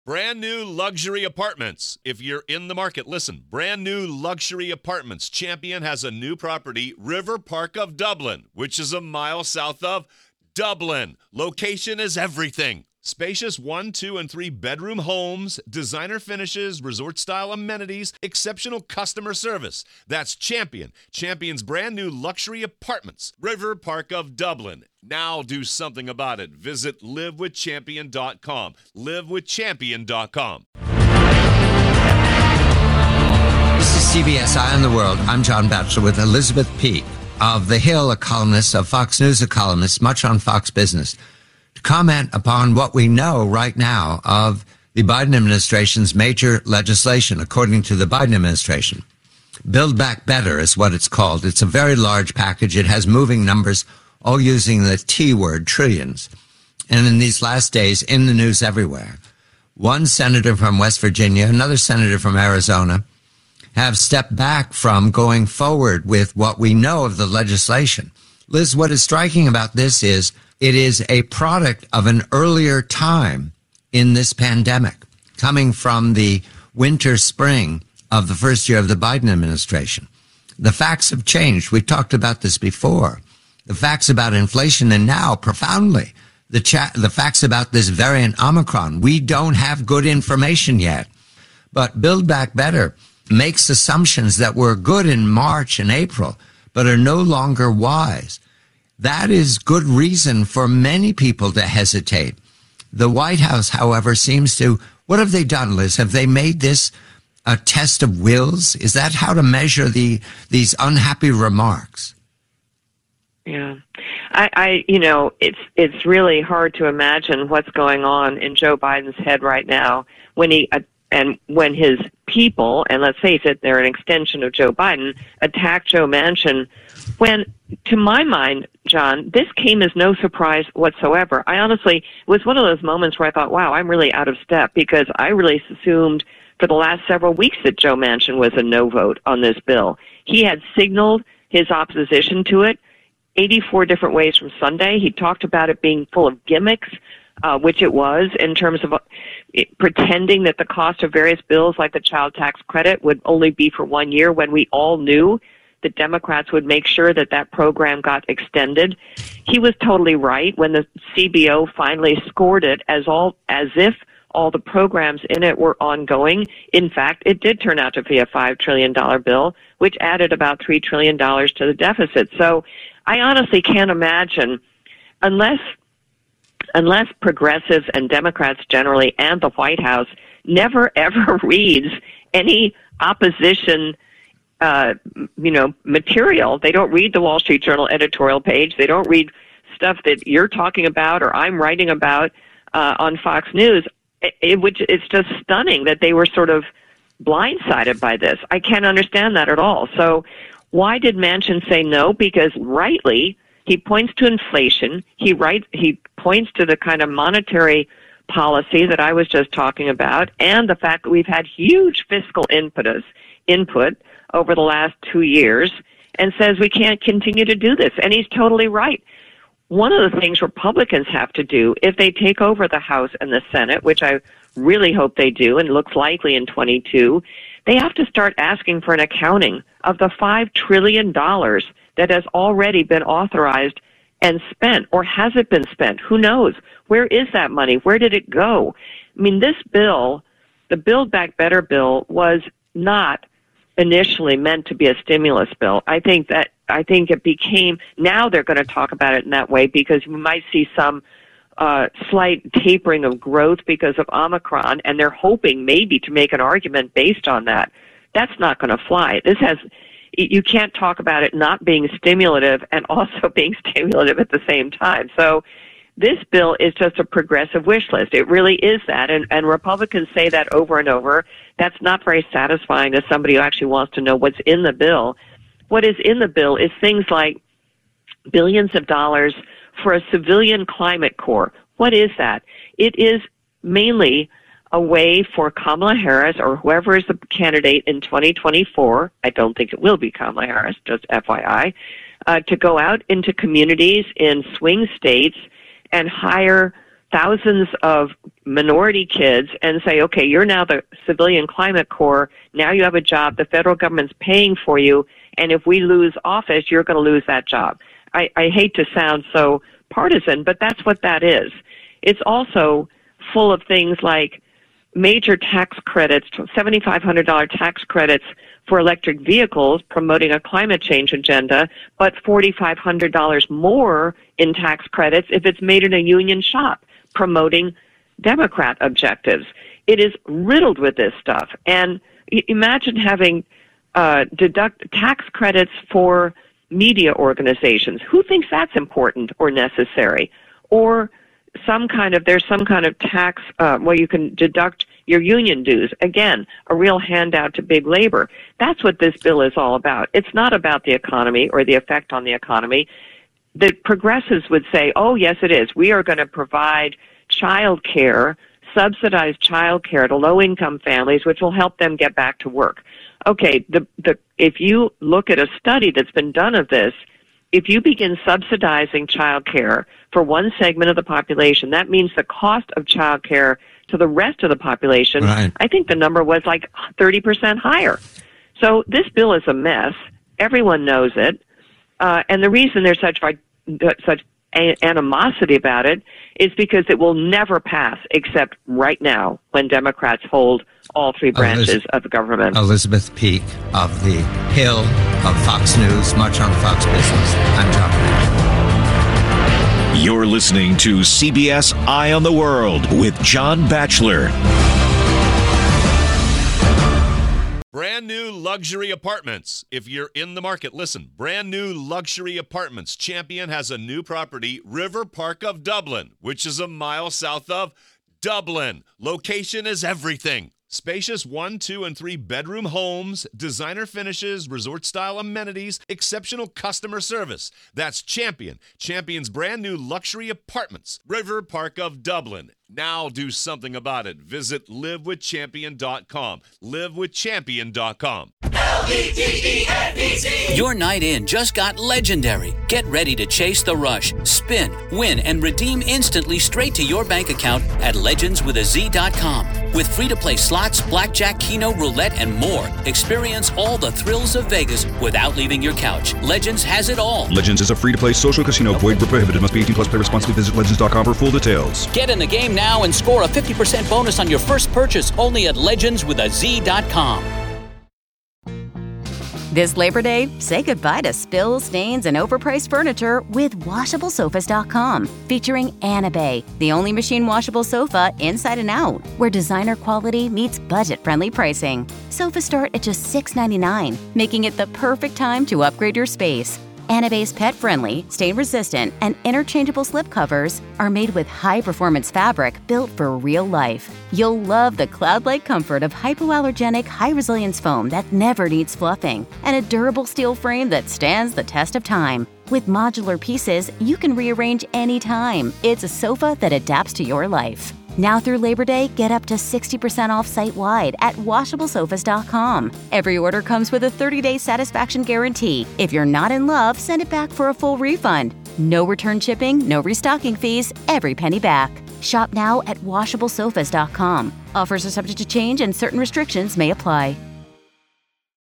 Brand new luxury apartments. If you're in the market, listen. Brand new luxury apartments. Champion has a new property, River Park of Dublin, which is a mile south of Dublin. Location is everything. Spacious 1, 2, and 3 bedroom homes, designer finishes, resort-style amenities, exceptional customer service. That's Champion. Champion's brand new luxury apartments, River Park of Dublin. Now do something about it. Visit livewithchampion.com. livewithchampion.com. This is CBS Eye on the World. I'm John Batchelor with Elizabeth Peake of The Hill, a columnist, of Fox News, a columnist, much on Fox Business, to comment upon what we know right now of the Biden administration's major legislation, according to the Biden administration. Build Back Better is what it's called. It's a very large package. It has moving numbers, all using the T word, trillions. And in these last days, in the news everywhere, one senator from West Virginia, another senator from Arizona, have stepped back from going forward with what we know of the legislation. Liz, what is striking about this is it is a product of an earlier time in this pandemic, coming from the winter, spring of the first year of the Biden administration. The facts have changed. We talked about this before. The facts about inflation, and now, profoundly, the facts about this variant Omicron. We don't have good information yet. But Build Back Better makes assumptions that were good in March and April, but are no longer wise. That is good reason for many people to hesitate. The White House, however, seems to, what have they done, Liz? Have they made this a test of wills? Is that how to measure these unhappy remarks? Yeah. It's really hard to imagine what's going on in Joe Biden's head right now when his people, and let's face it, they're an extension of Joe Biden, attack Joe Manchin, when, to my mind, John, this came as no surprise whatsoever. It was one of those moments where I thought, wow, I'm really out of step, because I really assumed for the last several weeks that Joe Manchin was a no vote on this bill. He had signaled his opposition to it 84 different ways from Sunday. He talked about it being full of gimmicks, which it was, in terms of pretending that the cost of various bills like the child tax credit would only be for 1 year, when we all knew that Democrats would make sure that that program got extended. He was totally right when the CBO finally scored it as if all the programs in it were ongoing. In fact, it did turn out to be a $5 trillion bill, which added about $3 trillion to the deficit. So I honestly can't imagine, unless progressives and Democrats generally and the White House never ever reads any opposition material. They don't read the Wall Street Journal editorial page. They don't read stuff that you're talking about or I'm writing about on Fox News. It's just stunning that they were sort of blindsided by this. I can't understand that at all. So why did Manchin say no? Because rightly, he points to inflation. He points to the kind of monetary policy that I was just talking about, and the fact that we've had huge fiscal input over the last 2 years, and says we can't continue to do this. And he's totally right. One of the things Republicans have to do, if they take over the House and the Senate, which I really hope they do, and looks likely in 22, they have to start asking for an accounting of the $5 trillion that has already been authorized and spent, or has it been spent? Who knows? Where is that money? Where did it go? I mean, this bill, the Build Back Better bill, was not initially meant to be a stimulus bill. I think it became, now they're going to talk about it in that way, because we might see some slight tapering of growth because of Omicron, and they're hoping maybe to make an argument based on that. That's not going to fly. You can't talk about it not being stimulative and also being stimulative at the same time. So this bill is just a progressive wish list. It really is that. And Republicans say that over and over. That's not very satisfying to somebody who actually wants to know what's in the bill. What is in the bill is things like billions of dollars for a civilian climate corps. What is that? It is mainly a way for Kamala Harris, or whoever is the candidate in 2024, I don't think it will be Kamala Harris, just FYI, to go out into communities in swing states and hire thousands of minority kids and say, okay, you're now the Civilian Climate Corps. Now you have a job. The federal government's paying for you. And if we lose office, you're going to lose that job. I hate to sound so partisan, but that's what that is. It's also full of things like major tax credits, $7,500 tax credits for electric vehicles, promoting a climate change agenda, but $4,500 more in tax credits if it's made in a union shop, promoting Democrat objectives. It is riddled with this stuff. And imagine having deduct tax credits for media organizations. Who thinks that's important or necessary? Or there's some kind of tax where you can deduct your union dues. Again, a real handout to big labor. That's what this bill is all about. It's not about the economy or the effect on the economy. The progressives would say, oh, yes, it is. We are going to provide child care, subsidized child care to low-income families, which will help them get back to work. Okay, if you look at a study that's been done of this, if you begin subsidizing child care for one segment of the population, that means the cost of child care to the rest of the population, right. I think the number was like 30% higher. So this bill is a mess. Everyone knows it. And the reason there's such animosity about it is because it will never pass except right now when Democrats hold all three branches of government. Elizabeth Peak of the Hill of Fox News, much on Fox Business. I'm John Batchelor. You're listening to CBS Eye on the World with John Batchelor. Brand new luxury apartments. If you're in the market, listen. Brand new luxury apartments. Champion has a new property, River Park of Dublin, which is a mile south of Dublin. Location is everything. Spacious 1, 2, and 3 bedroom homes, designer finishes, resort-style amenities, exceptional customer service. That's Champion. Champion's brand new luxury apartments, River Park of Dublin. Now do something about it. Visit livewithchampion.com. Livewithchampion.com. LVTENPC. Your night in just got legendary. Get ready to chase the rush, spin, win, and redeem instantly straight to your bank account at legendswithaz.com. With free-to-play slots, blackjack, keno, roulette, and more. Experience all the thrills of Vegas without leaving your couch. Legends has it all. Legends is a free-to-play social casino. Void where prohibited. Must be 18 plus. Play responsibly. Visit legends.com for full details. Get in the game now and score a 50% bonus on your first purchase only at legendswithaz.com. This Labor Day, say goodbye to spills, stains, and overpriced furniture with WashableSofas.com, featuring Anabay, the only machine washable sofa inside and out, where designer quality meets budget-friendly pricing. Sofas start at just $6.99, making it the perfect time to upgrade your space. Anabay's pet-friendly, stain-resistant, and interchangeable slipcovers are made with high-performance fabric built for real life. You'll love the cloud-like comfort of hypoallergenic, high-resilience foam that never needs fluffing, and a durable steel frame that stands the test of time. With modular pieces, you can rearrange anytime. It's a sofa that adapts to your life. Now through Labor Day, get up to 60% off site-wide at WashableSofas.com. Every order comes with a 30-day satisfaction guarantee. If you're not in love, send it back for a full refund. No return shipping, no restocking fees, every penny back. Shop now at WashableSofas.com. Offers are subject to change and certain restrictions may apply.